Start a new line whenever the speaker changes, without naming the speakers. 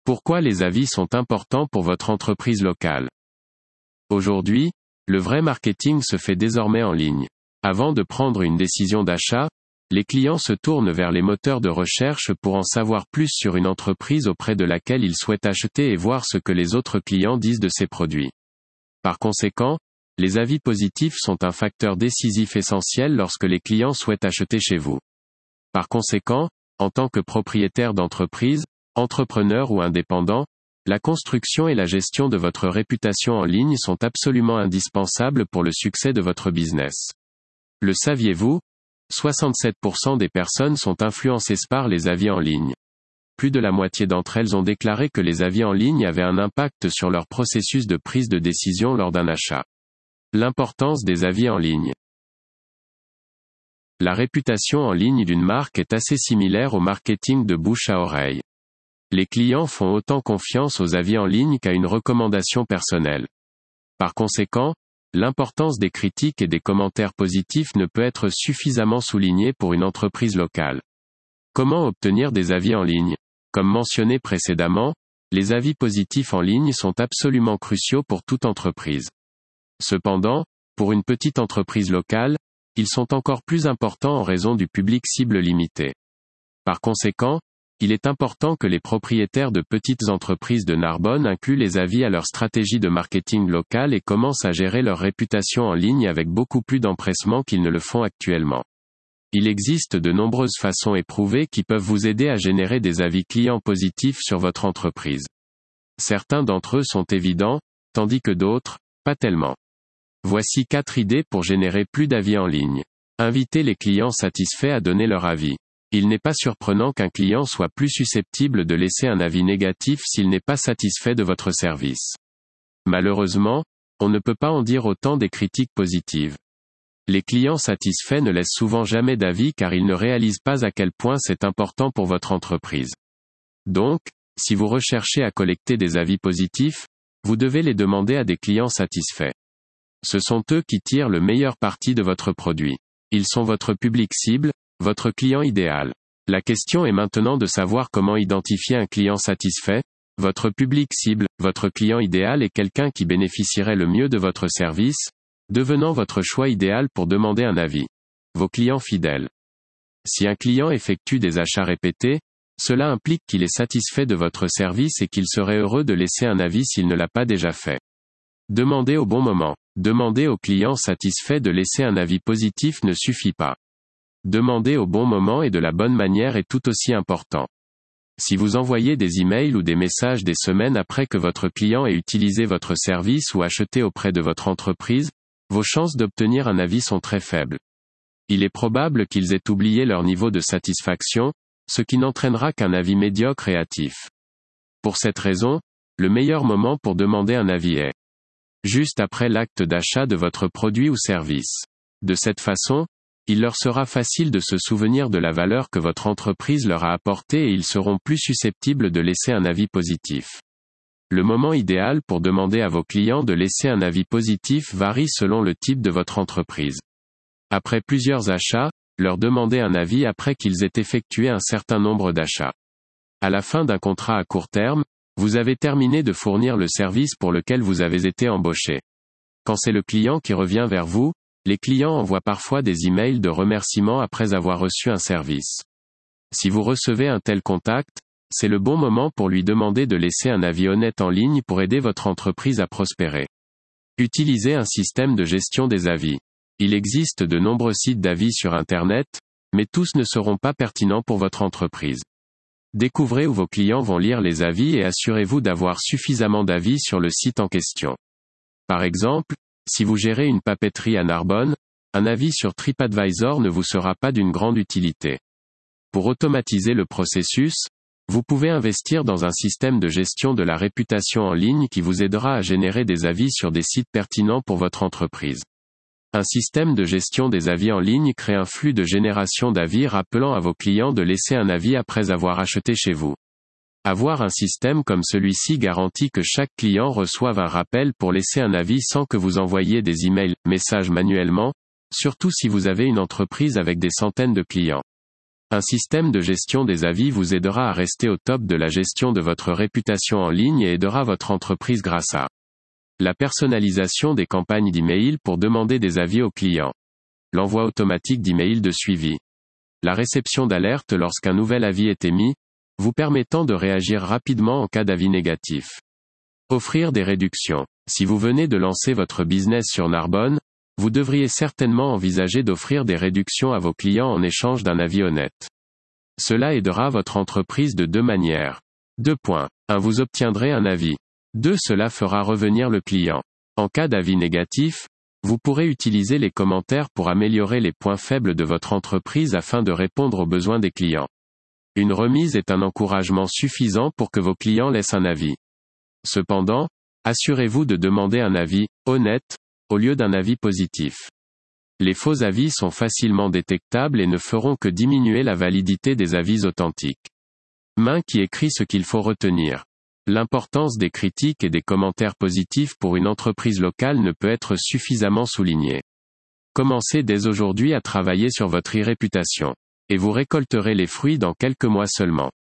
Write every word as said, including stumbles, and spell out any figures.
Pourquoi les avis sont importants pour votre entreprise locale? Aujourd'hui, le vrai marketing se fait désormais en ligne. Avant de prendre une décision d'achat, les clients se tournent vers les moteurs de recherche pour en savoir plus sur une entreprise auprès de laquelle ils souhaitent acheter et voir ce que les autres clients disent de ces produits. Par conséquent, les avis positifs sont un facteur décisif essentiel lorsque les clients souhaitent acheter chez vous. Par conséquent, en tant que propriétaire d'entreprise, entrepreneur ou indépendant, la construction et la gestion de votre réputation en ligne sont absolument indispensables pour le succès de votre business. Le saviez-vous? soixante-sept pour cent des personnes sont influencées par les avis en ligne. Plus de la moitié d'entre elles ont déclaré que les avis en ligne avaient un impact sur leur processus de prise de décision lors d'un achat. L'importance des avis en ligne. La réputation en ligne d'une marque est assez similaire au marketing de bouche à oreille. Les clients font autant confiance aux avis en ligne qu'à une recommandation personnelle. Par conséquent, l'importance des critiques et des commentaires positifs ne peut être suffisamment soulignée pour une entreprise locale. Comment obtenir des avis en ligne? Comme mentionné précédemment, les avis positifs en ligne sont absolument cruciaux pour toute entreprise. Cependant, pour une petite entreprise locale, ils sont encore plus importants en raison du public cible limité. Par conséquent, il est important que les propriétaires de petites entreprises de Narbonne incluent les avis à leur stratégie de marketing local et commencent à gérer leur réputation en ligne avec beaucoup plus d'empressement qu'ils ne le font actuellement. Il existe de nombreuses façons éprouvées qui peuvent vous aider à générer des avis clients positifs sur votre entreprise. Certains d'entre eux sont évidents, tandis que d'autres, pas tellement. Voici quatre idées pour générer plus d'avis en ligne. Invitez les clients satisfaits à donner leur avis. Il n'est pas surprenant qu'un client soit plus susceptible de laisser un avis négatif s'il n'est pas satisfait de votre service. Malheureusement, on ne peut pas en dire autant des critiques positives. Les clients satisfaits ne laissent souvent jamais d'avis car ils ne réalisent pas à quel point c'est important pour votre entreprise. Donc, si vous recherchez à collecter des avis positifs, vous devez les demander à des clients satisfaits. Ce sont eux qui tirent le meilleur parti de votre produit. Ils sont votre public cible, votre client idéal. La question est maintenant de savoir comment identifier un client satisfait. Votre public cible, votre client idéal est quelqu'un qui bénéficierait le mieux de votre service, devenant votre choix idéal pour demander un avis. Vos clients fidèles. Si un client effectue des achats répétés, cela implique qu'il est satisfait de votre service et qu'il serait heureux de laisser un avis s'il ne l'a pas déjà fait. Demandez au bon moment. Demander au client satisfait de laisser un avis positif ne suffit pas. Demander au bon moment et de la bonne manière est tout aussi important. Si vous envoyez des emails ou des messages des semaines après que votre client ait utilisé votre service ou acheté auprès de votre entreprise, vos chances d'obtenir un avis sont très faibles. Il est probable qu'ils aient oublié leur niveau de satisfaction, ce qui n'entraînera qu'un avis médiocre et hâtif. Pour cette raison, le meilleur moment pour demander un avis est juste après l'acte d'achat de votre produit ou service. De cette façon, il leur sera facile de se souvenir de la valeur que votre entreprise leur a apportée et ils seront plus susceptibles de laisser un avis positif. Le moment idéal pour demander à vos clients de laisser un avis positif varie selon le type de votre entreprise. Après plusieurs achats, leur demander un avis après qu'ils aient effectué un certain nombre d'achats. À la fin d'un contrat à court terme, vous avez terminé de fournir le service pour lequel vous avez été embauché. Quand c'est le client qui revient vers vous, les clients envoient parfois des emails de remerciement après avoir reçu un service. Si vous recevez un tel contact, c'est le bon moment pour lui demander de laisser un avis honnête en ligne pour aider votre entreprise à prospérer. Utilisez un système de gestion des avis. Il existe de nombreux sites d'avis sur Internet, mais tous ne seront pas pertinents pour votre entreprise. Découvrez où vos clients vont lire les avis et assurez-vous d'avoir suffisamment d'avis sur le site en question. Par exemple, si vous gérez une papeterie à Narbonne, un avis sur TripAdvisor ne vous sera pas d'une grande utilité. Pour automatiser le processus, vous pouvez investir dans un système de gestion de la réputation en ligne qui vous aidera à générer des avis sur des sites pertinents pour votre entreprise. Un système de gestion des avis en ligne crée un flux de génération d'avis rappelant à vos clients de laisser un avis après avoir acheté chez vous. Avoir un système comme celui-ci garantit que chaque client reçoive un rappel pour laisser un avis sans que vous envoyiez des emails, messages manuellement, surtout si vous avez une entreprise avec des centaines de clients. Un système de gestion des avis vous aidera à rester au top de la gestion de votre réputation en ligne et aidera votre entreprise grâce à la personnalisation des campagnes d'email pour demander des avis aux clients, l'envoi automatique d'emails de suivi, la réception d'alertes lorsqu'un nouvel avis est émis, vous permettant de réagir rapidement en cas d'avis négatif. Offrir des réductions. Si vous venez de lancer votre business sur Narbonne, vous devriez certainement envisager d'offrir des réductions à vos clients en échange d'un avis honnête. Cela aidera votre entreprise de deux manières. deux points. un Vous obtiendrez un avis. deux Cela fera revenir le client. En cas d'avis négatif, vous pourrez utiliser les commentaires pour améliorer les points faibles de votre entreprise afin de répondre aux besoins des clients. Une remise est un encouragement suffisant pour que vos clients laissent un avis. Cependant, assurez-vous de demander un avis honnête au lieu d'un avis positif. Les faux avis sont facilement détectables et ne feront que diminuer la validité des avis authentiques. Main qui écrit ce qu'il faut retenir. L'importance des critiques et des commentaires positifs pour une entreprise locale ne peut être suffisamment soulignée. Commencez dès aujourd'hui à travailler sur votre e-réputation. Et vous récolterez les fruits dans quelques mois seulement.